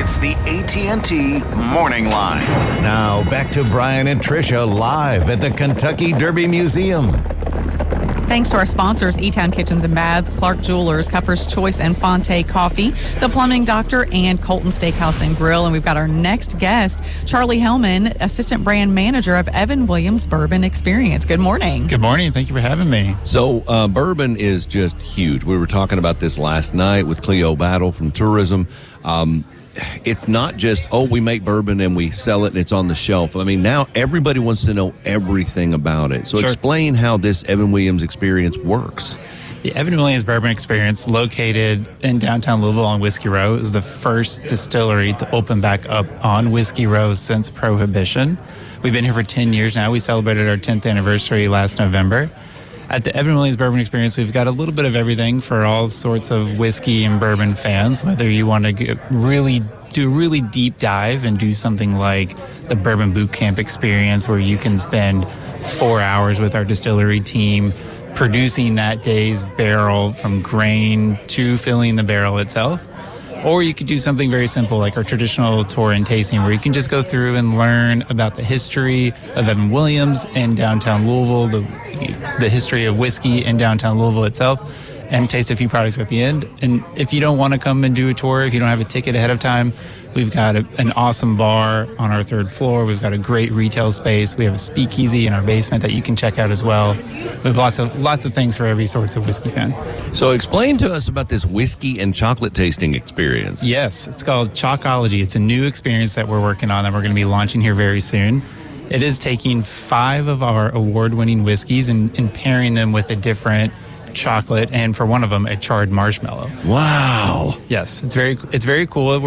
It's the AT&T Morning Line. Now, back to Brian and Tricia live at the Kentucky Derby Museum. Thanks to our sponsors, E-Town Kitchens and Baths, Clark Jewelers, Cupper's Choice and Fonte Coffee, The Plumbing Doctor, and Colton Steakhouse and Grill. And we've got our next guest, Charlie Hellman, Assistant Brand Manager of Evan Williams Bourbon Experience. Good morning. Good morning. Thank you for having me. So bourbon is just huge. We were talking about this last night with Cleo Battle from Tourism. It's not just, we make bourbon and we sell it and it's on the shelf. I mean, now everybody wants to know everything about it. So Sure. Explain how this Evan Williams Experience works. The Evan Williams Bourbon Experience, located in downtown Louisville on Whiskey Row, is the first distillery to open back up on Whiskey Row since Prohibition. We've been here for 10 years now. We celebrated our 10th anniversary last November. At the Evan Williams Bourbon Experience, we've got a little bit of everything for all sorts of whiskey and bourbon fans, whether you want to do a really deep dive and do something like the Bourbon Boot Camp experience, where you can spend 4 hours with our distillery team producing that day's barrel from grain to filling the barrel itself. Or you could do something very simple like our traditional tour and tasting, where you can just go through and learn about the history of Evan Williams in downtown Louisville, the history of whiskey in downtown Louisville itself, and taste a few products at the end. And if you don't want to come and do a tour, if you don't have a ticket ahead of time, we've got an awesome bar on our third floor. We've got a great retail space. We have a speakeasy in our basement that you can check out as well. We have lots of things for every sorts of whiskey fan. So explain to us about this whiskey and chocolate tasting experience. Yes, it's called Chalkology. It's a new experience that we're working on that we're going to be launching here very soon. It is taking 5 of our award-winning whiskeys and pairing them with a different chocolate, and for one of them, a charred marshmallow. Wow. Yes, it's very cool.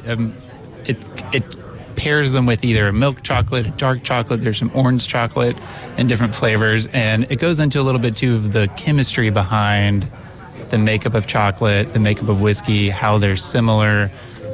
It pairs them with either a milk chocolate, a dark chocolate. There's some orange chocolate and different flavors, and it goes into a little bit too of the chemistry behind the makeup of chocolate, the makeup of whiskey, how they're similar,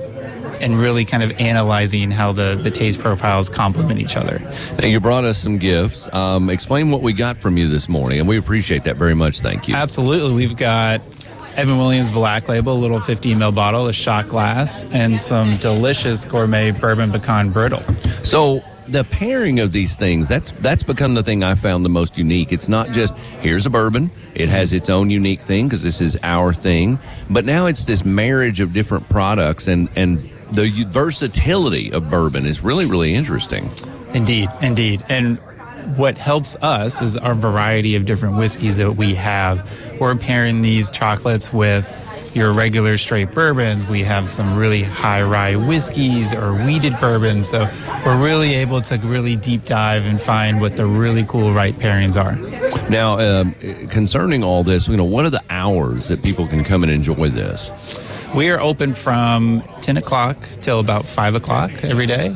and really kind of analyzing how the taste profiles complement each other. Now, you brought us some gifts. Explain what we got from you this morning, and we appreciate that very much. Thank you. Absolutely. We've got Evan Williams Black Label, a little 15 ml bottle, a shot glass, and some delicious gourmet bourbon pecan brittle. So the pairing of these things, that's become the thing I found the most unique. It's not just, here's a bourbon. It has its own unique thing because this is our thing. But now it's this marriage of different products, and the versatility of bourbon is really, really interesting. Indeed. And what helps us is our variety of different whiskeys that we have. We're pairing these chocolates with your regular straight bourbons. We have some really high rye whiskeys or weeded bourbons. So we're really able to really deep dive and find what the really cool right pairings are. Now, concerning all this, what are the hours that people can come and enjoy this? We are open from 10 o'clock till about 5 o'clock every day.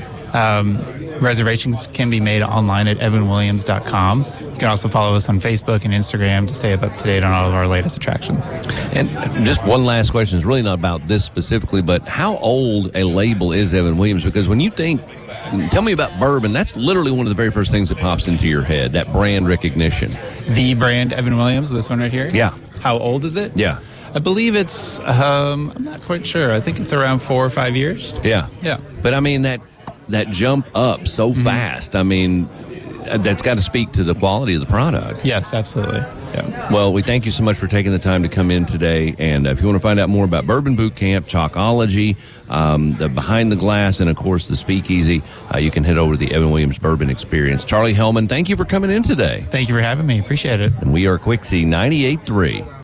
Reservations can be made online at evanwilliams.com. You can also follow us on Facebook and Instagram to stay up to date on all of our latest attractions. And just one last question. It's really not about this specifically, but how old a label is Evan Williams? Because when you tell me about bourbon, that's literally one of the very first things that pops into your head, that brand recognition. The brand Evan Williams, this one right here? Yeah. How old is it? Yeah. I believe it's, I'm not quite sure. I think it's around 4 or 5 years. Yeah. Yeah. But I mean, that jump up so fast, I mean, that's got to speak to the quality of the product. Yes, absolutely. Yeah. Well, we thank you so much for taking the time to come in today. And if you want to find out more about Bourbon Boot Camp, Chalkology, the Behind the Glass, and, of course, the Speakeasy, you can head over to the Evan Williams Bourbon Experience. Charlie Hellman, thank you for coming in today. Thank you for having me. Appreciate it. And we are Quixie 98.3.